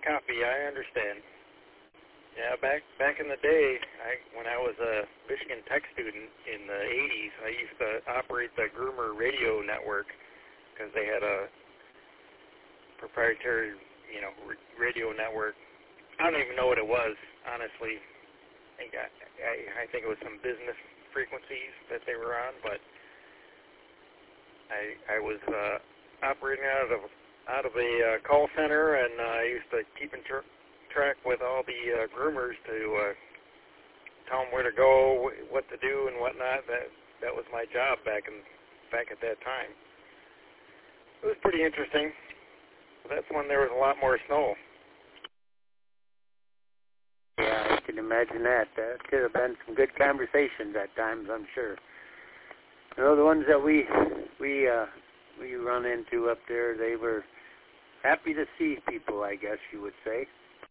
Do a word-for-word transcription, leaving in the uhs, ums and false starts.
copy. I understand. Yeah, back back in the day, I when I was a Michigan Tech student in the eighties, I used to operate the Groomer Radio Network because they had a proprietary, you know, r- radio network. I don't even know what it was, honestly. I think I, I, I think it was some business frequencies that they were on, but I I was uh, operating out of out of a uh, call center, and uh, I used to keep in tr- track with all the uh, groomers to uh, tell them where to go, wh- what to do, and whatnot. That that was my job back in back at that time. It was pretty interesting. That's when there was a lot more snow. Yeah, I can imagine that. That could have been some good conversations at times, I'm sure. You know, the ones that we we uh, we run into up there, they were happy to see people, I guess you would say.